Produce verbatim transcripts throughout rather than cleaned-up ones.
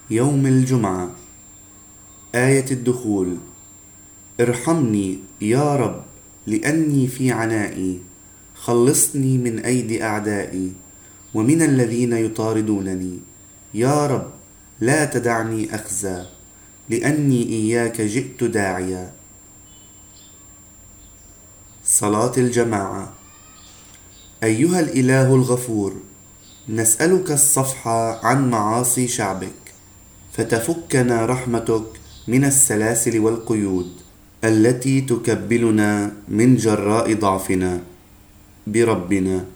يوم الجمعة. آية الدخول: ارحمني يا رب لأني في عنائي، خلصني من أيدي أعدائي ومن الذين يطاردونني. يا رب لا تدعني أخزى، لأني إياك جئت داعيا. صلاة الجماعة. أيها الإله الغفور، نسألك الصفح عن معاصي شعبك، فتفكنا رحمتك من السلاسل والقيود التي تكبلنا من جراء ضعفنا بربنا.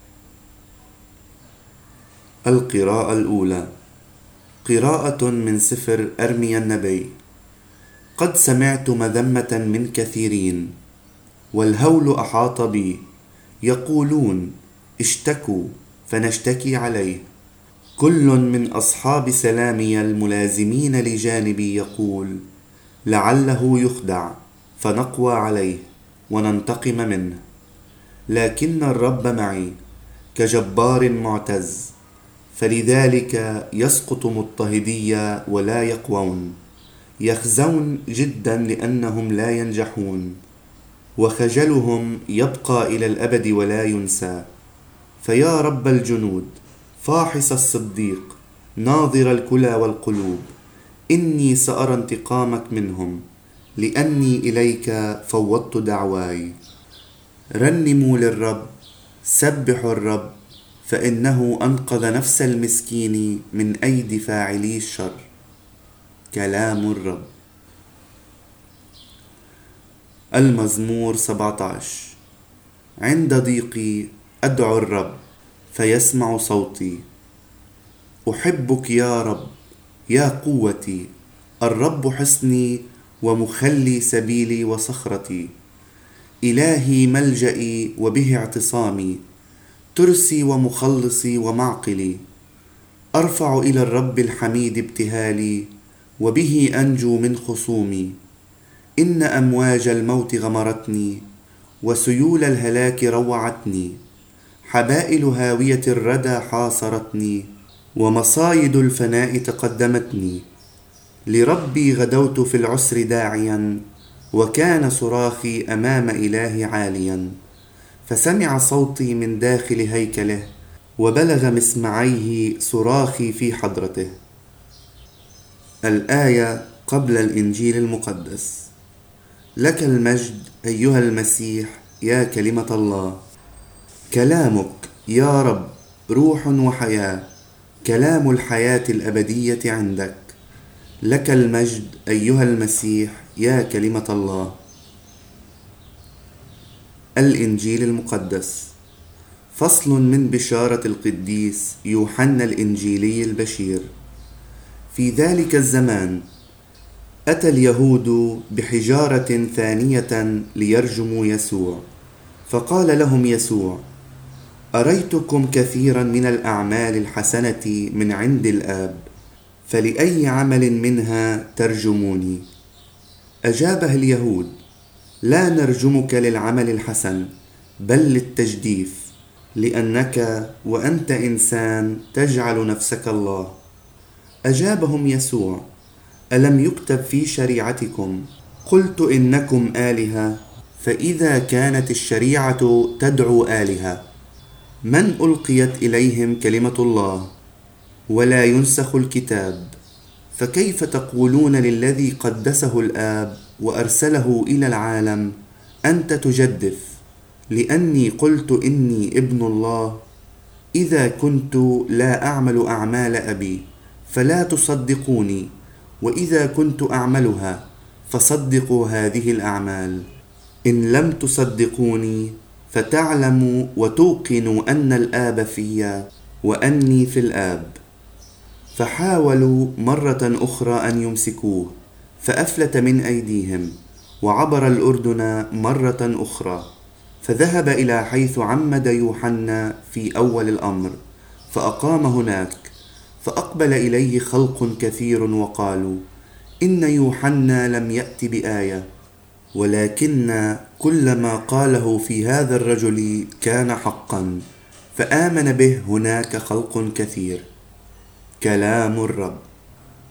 القراءة الأولى. قراءة من سفر أرميا النبي. قد سمعت مذمة من كثيرين، والهول أحاط بي، يقولون: اشتكوا فنشتكي عليه. كل من أصحاب سلامي الملازمين لجانبي يقول: لعله يخدع فنقوى عليه وننتقم منه. لكن الرب معي كجبار معتز، فلذلك يسقط مضطهدي ولا يقوون، يخزون جدا لأنهم لا ينجحون، وخجلهم يبقى إلى الأبد ولا ينسى. فيا رب الجنود، فاحص الصديق، ناظر الكلى والقلوب، إني سأرى انتقامك منهم، لأني إليك فوضت دعواي. رنموا للرب، سبحوا الرب، فإنه أنقذ نفس المسكين من أيدي فاعلي الشر. كلام الرب. المزمور سبعة عشر. عند ضيقي أدعو الرب فيسمع صوتي. أحبك يا رب يا قوتي، الرب حصني ومخلي سبيلي وصخرتي، إلهي ملجئي وبه اعتصامي، ترسي ومخلصي ومعقلي. أرفع إلى الرب الحميد ابتهالي، وبه أنجو من خصومي. إن أمواج الموت غمرتني، وسيول الهلاك روعتني. حبائل هاوية الردى حاصرتني، ومصايد الفناء تقدمتني. لربي غدوت في العسر داعيا، وكان صراخي أمام إلهي عاليا. فسمع صوتي من داخل هيكله، وبلغ مسمعيه صراخي في حضرته. الآية قبل الإنجيل المقدس. لك المجد أيها المسيح يا كلمة الله. كلامك يا رب روح وحياة، كلام الحياة الأبدية عندك. لك المجد أيها المسيح يا كلمة الله. الإنجيل المقدس. فصل من بشارة القديس يوحنا الإنجيلي البشير. في ذلك الزمان أتى اليهود بحجارة ثانية ليرجموا يسوع، فقال لهم يسوع: أريتكم كثيرا من الأعمال الحسنة من عند الآب، فلأي عمل منها ترجموني؟ أجابه اليهود: لا نرجمك للعمل الحسن، بل للتجديف، لأنك وأنت إنسان تجعل نفسك الله. أجابهم يسوع: ألم يكتب في شريعتكم: قلت إنكم آلهة؟ فإذا كانت الشريعة تدعو آلهة، من ألقيت إليهم كلمة الله ولا ينسخ الكتاب، فكيف تقولون للذي قدسه الآب وأرسله إلى العالم: أنت تجدف، لأني قلت إني ابن الله؟ إذا كنت لا أعمل أعمال أبي فلا تصدقوني، وإذا كنت أعملها فصدقوا هذه الأعمال. إن لم تصدقوني فتعلموا وتوقنوا أن الآب في وأني في الآب. فحاولوا مرة أخرى أن يمسكوه، فأفلت من أيديهم، وعبر الأردن مرة أخرى، فذهب إلى حيث عمد يوحنا في أول الأمر، فأقام هناك. فأقبل إليه خلق كثير وقالوا: إن يوحنا لم يأت بآية، ولكن كل ما قاله في هذا الرجل كان حقا، فآمن به هناك خلق كثير. كلام الرب.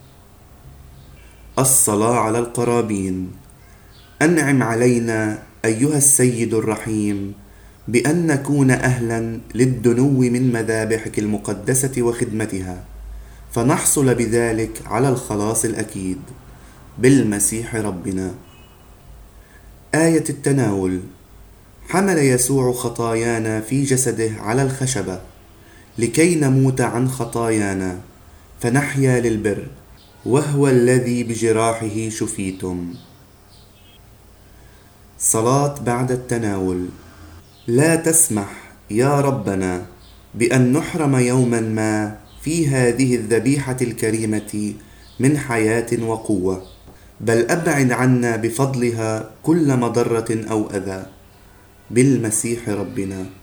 الصلاة على القرابين. أنعم علينا أيها السيد الرحيم بأن نكون أهلا للدنو من مذابحك المقدسة وخدمتها، فنحصل بذلك على الخلاص الأكيد بالمسيح ربنا. آية التناول. حمل يسوع خطايانا في جسده على الخشبة لكي نموت عن خطايانا فنحيا للبر، وهو الذي بجراحه شفيتم. صلاة بعد التناول. لا تسمح يا ربنا بأن نحرم يوما ما في هذه الذبيحة الكريمة من حياة وقوة، بل أبعد عنا بفضلها كل مضرة أو أذى بالمسيح ربنا.